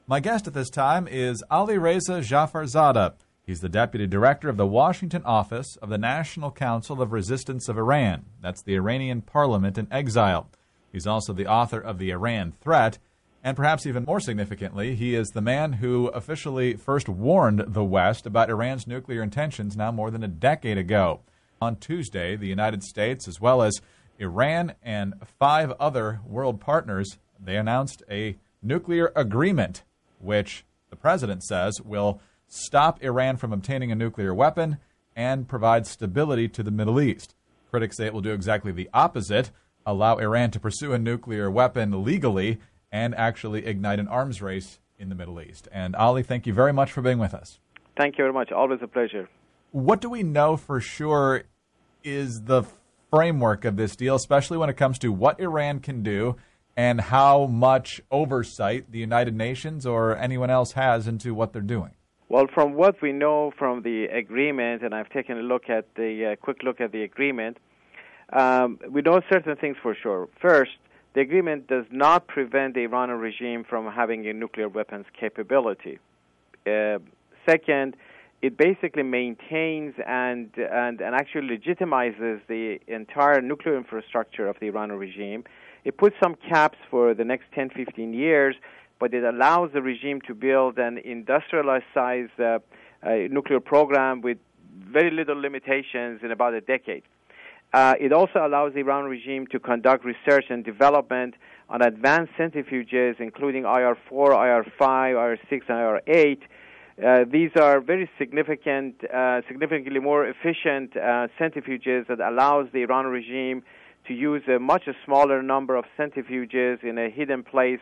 My guest at this time is Ali Reza Jafarzadeh. He's the Deputy Director of the Washington office of the National Council of Resistance of Iran. That's the Iranian parliament in exile. He's also the author of The Iran Threat, and perhaps even more significantly, he is the man who officially first warned the West about Iran's nuclear intentions now more than a decade ago. On Tuesday, the United States, as well as Iran and 5 other world partners, they announced a nuclear agreement, which the president says will stop Iran from obtaining a nuclear weapon and provide stability to the Middle East. Critics say it will do exactly the opposite, allow Iran to pursue a nuclear weapon legally and actually ignite an arms race in the Middle East. And Ali, thank you very much for being with us. Thank you very much. Always a pleasure. What do we know for sure is the framework of this deal, especially when it comes to what Iran can do and how much oversight the United Nations or anyone else has into what they're doing? Well, from what we know from the agreement, and I've taken a look at the quick look at the agreement, we know certain things for sure. First, the agreement does not prevent the Iranian regime from having a nuclear weapons capability. Second, it basically maintains and actually legitimizes the entire nuclear infrastructure of the Iranian regime. It puts some caps for the next 10, 15 years, but it allows the regime to build an industrialized nuclear program with very little limitations in about a decade. It also allows the Iran regime to conduct research and development on advanced centrifuges, including IR-4, IR-5, IR-6, and IR-8. These are very significantly more efficient centrifuges that allows the Iran regime to use a much smaller number of centrifuges in a hidden place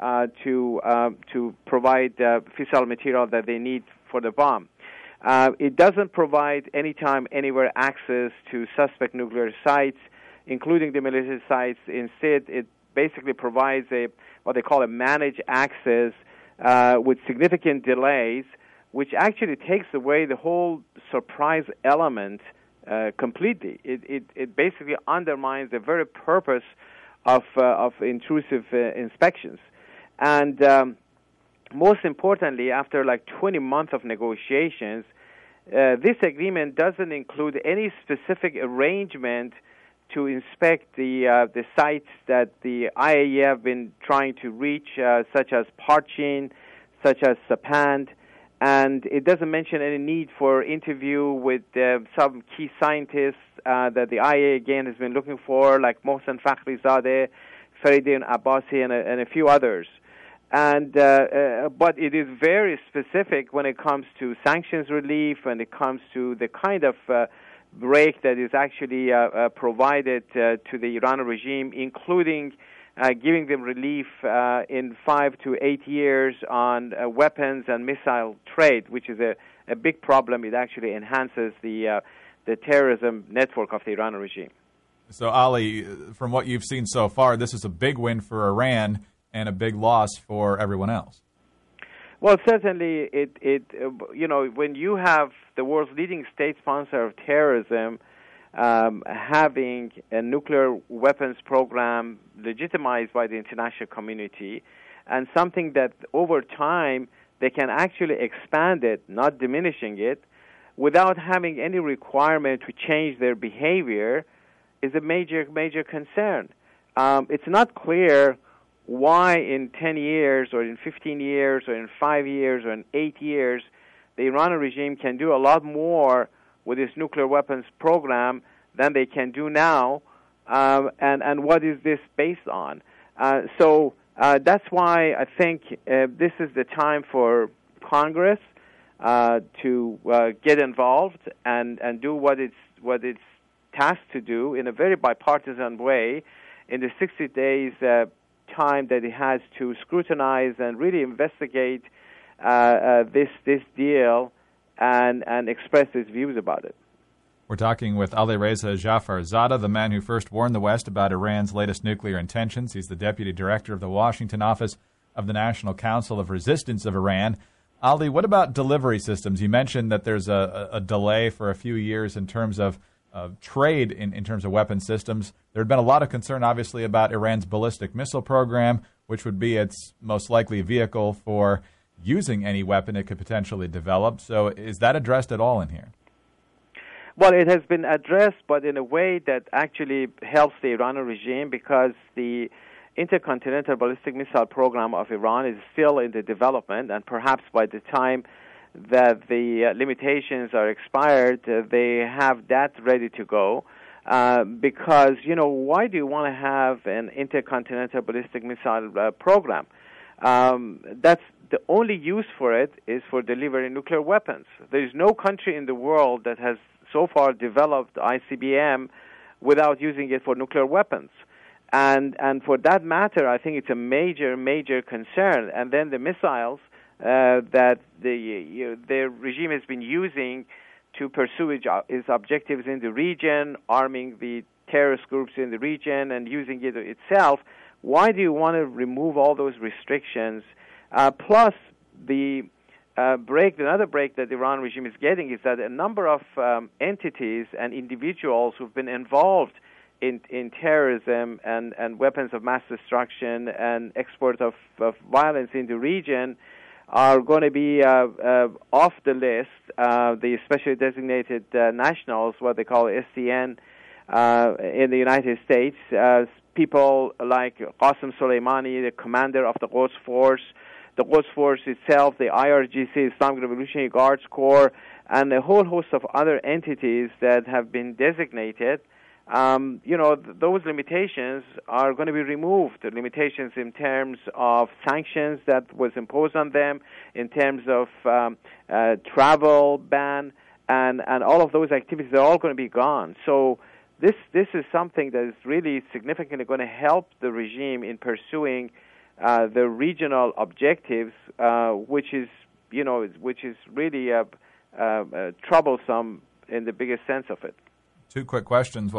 to provide fissile material that they need for the bomb. It doesn't provide anytime, anywhere access to suspect nuclear sites, including the military sites. Instead, it basically provides what they call a managed access with significant delays, which actually takes away the whole surprise element completely. It basically undermines the very purpose of intrusive inspections. And most importantly, after like 20 months of negotiations, this agreement doesn't include any specific arrangement to inspect the sites that the IAEA have been trying to reach, such as Parchin, such as Sapand, and it doesn't mention any need for interview with some key scientists that the IAEA again has been looking for, like Mohsen Fakhrizadeh, Faridun Abbasi, and a few others. And but it is very specific when it comes to sanctions relief, when it comes to the kind of break that is actually provided to the Iranian regime, including giving them relief in 5 to 8 years on weapons and missile trade, which is a big problem. It actually enhances the terrorism network of the Iranian regime. So, Ali, from what you've seen so far, this is a big win for Iran and a big loss for everyone else. Well, certainly, when you have the world's leading state sponsor of terrorism having a nuclear weapons program legitimized by the international community, and something that over time they can actually expand it, not diminishing it, without having any requirement to change their behavior, is a major concern. It's not clear why in 10 years or in 15 years or in 5 years or in 8 years the Iranian regime can do a lot more with its nuclear weapons program than they can do now, and what is this based on? So that's why I think this is the time for Congress to get involved and do what it's tasked to do in a very bipartisan way in the 60 days time that it has to scrutinize and really investigate this deal and express its views about it. We're talking with Ali Reza Jafarzadeh, the man who first warned the West about Iran's latest nuclear intentions. He's the Deputy Director of the Washington office of the National Council of Resistance of Iran. Ali, what about delivery systems? You mentioned that there's a delay for a few years in terms of trade in terms of weapon systems. There had been a lot of concern, obviously, about Iran's ballistic missile program. which would be its most likely vehicle for using any weapon it could potentially develop. So is that addressed at all in here? Well, it has been addressed, but in a way that actually helps the Iranian regime, because the intercontinental ballistic missile program of Iran is still in the development, and perhaps by the time that the limitations are expired, they have that ready to go. Because, why do you want to have an intercontinental ballistic missile program? That's the only use for it is for delivering nuclear weapons. There is no country in the world that has so far developed ICBM without using it for nuclear weapons. And for that matter, I think it's a major concern. And then the missiles that the regime has been using to pursue its objectives in the region, arming the terrorist groups in the region and using it itself. Why do you want to remove all those restrictions? Plus, another break that the Iran regime is getting is that a number of entities and individuals who've been involved in terrorism and weapons of mass destruction and export of violence in the region are going to be off the list. The specially designated nationals, what they call SDN, in the United States. People like Qasem Soleimani, the commander of the Quds Force, the Quds Force itself, the IRGC, Islamic Revolutionary Guards Corps, and a whole host of other entities that have been designated. Those limitations are going to be removed. The limitations in terms of sanctions that was imposed on them, in terms of travel ban, and all of those activities are all going to be gone. So this is something that is really significantly going to help the regime in pursuing the regional objectives, which is really troublesome in the biggest sense of it. Two quick questions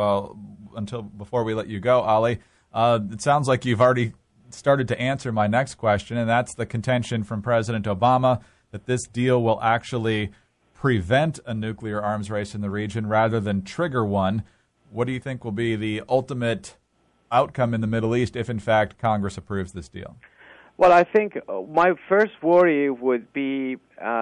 before we let you go, Ali. It sounds like you've already started to answer my next question, and that's the contention from President Obama that this deal will actually prevent a nuclear arms race in the region rather than trigger one. What do you think will be the ultimate outcome in the Middle East if, in fact, Congress approves this deal? Well, I think my first worry would be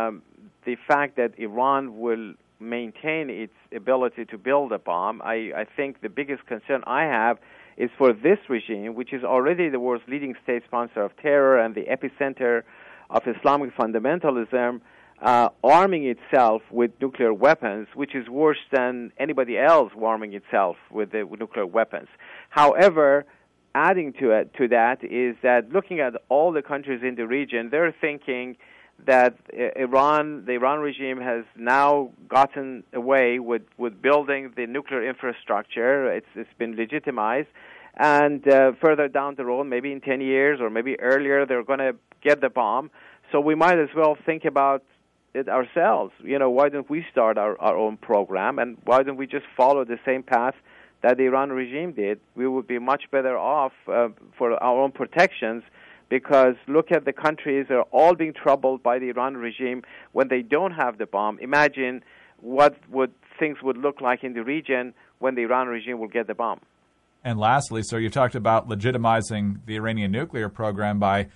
the fact that Iran will maintain its ability to build a bomb. I think the biggest concern I have is for this regime, which is already the world's leading state sponsor of terror and the epicenter of Islamic fundamentalism, arming itself with nuclear weapons, which is worse than anybody else arming itself with nuclear weapons. However, adding to that is that looking at all the countries in the region, they're thinking that the Iran regime has now gotten away with building the nuclear infrastructure. It's been legitimized. And further down the road, maybe in 10 years or maybe earlier, they're going to get the bomb. So we might as well think about it ourselves. Why don't we start our own program, and why don't we just follow the same path that the Iran regime did? We would be much better off for our own protections, because look at the countries, they're all being troubled by the Iran regime when they don't have the bomb. Imagine what things would look like in the region when the Iran regime will get the bomb. And lastly, so you talked about legitimizing the Iranian nuclear program by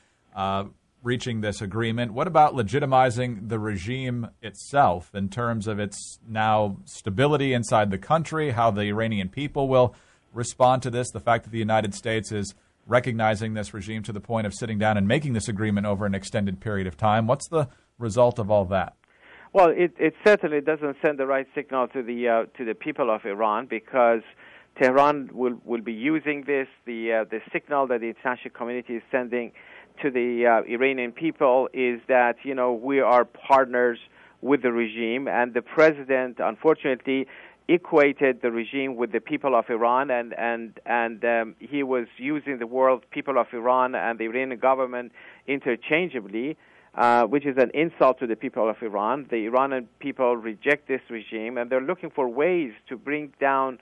reaching this agreement. What about legitimizing the regime itself in terms of its now stability inside the country, how the Iranian people will respond to this, the fact that the United States is recognizing this regime to the point of sitting down and making this agreement over an extended period of time? What's the result of all that? Well, it certainly doesn't send the right signal to the people of Iran, because Tehran will be using the signal that the international community is sending to the Iranian people is that we are partners with the regime, and the president unfortunately equated the regime with the people of Iran, and he was using the word people of Iran and the Iranian government interchangeably, which is an insult to the people of Iran. The Iranian people reject this regime, and they're looking for ways to bring down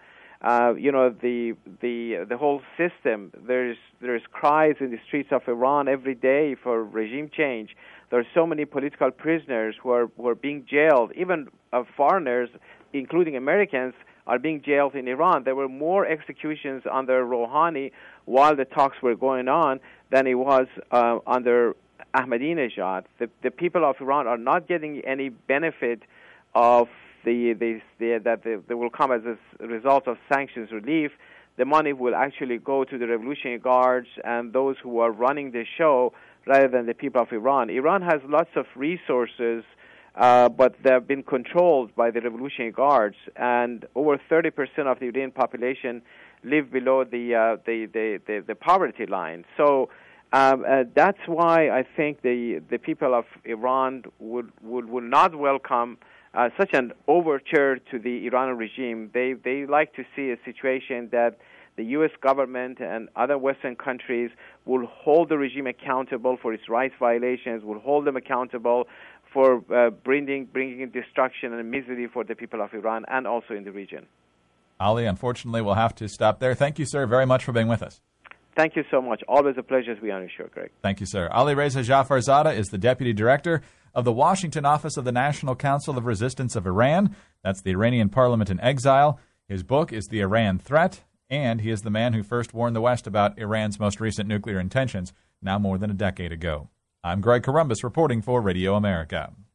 the whole system. There's cries in the streets of Iran every day for regime change. There are so many political prisoners who are being jailed. Even foreigners, including Americans, are being jailed in Iran. There were more executions under Rouhani while the talks were going on than it was under Ahmadinejad. The people of Iran are not getting any benefit of that will come as a result of sanctions relief. The money will actually go to the Revolutionary Guards and those who are running the show rather than the people of Iran. Iran has lots of resources, but they have been controlled by the Revolutionary Guards, and over 30% of the Iranian population live below the poverty line. So that's why I think the people of Iran would not welcome such an overture to the Iranian regime. They like to see a situation that the U.S. government and other Western countries will hold the regime accountable for its rights violations, will hold them accountable for bringing destruction and misery for the people of Iran and also in the region. Ali, unfortunately, we'll have to stop there. Thank you, sir, very much for being with us. Thank you so much. Always a pleasure to be on your show, Greg. Thank you, sir. Ali Reza Jafarzadeh is the Deputy Director of the Washington office of the National Council of Resistance of Iran. That's the Iranian Parliament in Exile. His book is The Iran Threat, and he is the man who first warned the West about Iran's most recent nuclear intentions, now more than a decade ago. I'm Greg Corombos reporting for Radio America.